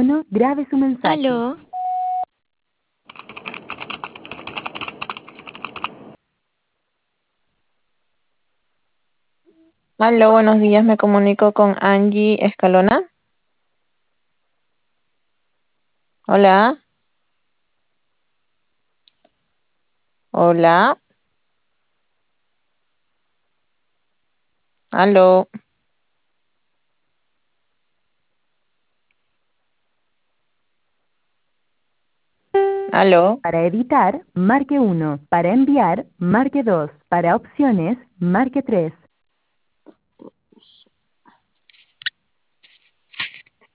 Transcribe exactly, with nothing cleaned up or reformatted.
tono, grabe su mensaje. Aló, Aló, buenos días, me comunico con Angie Escalona. Hola, hola, aló, aló. Para editar, marque uno. Para enviar, marque dos. Para opciones, marque tres.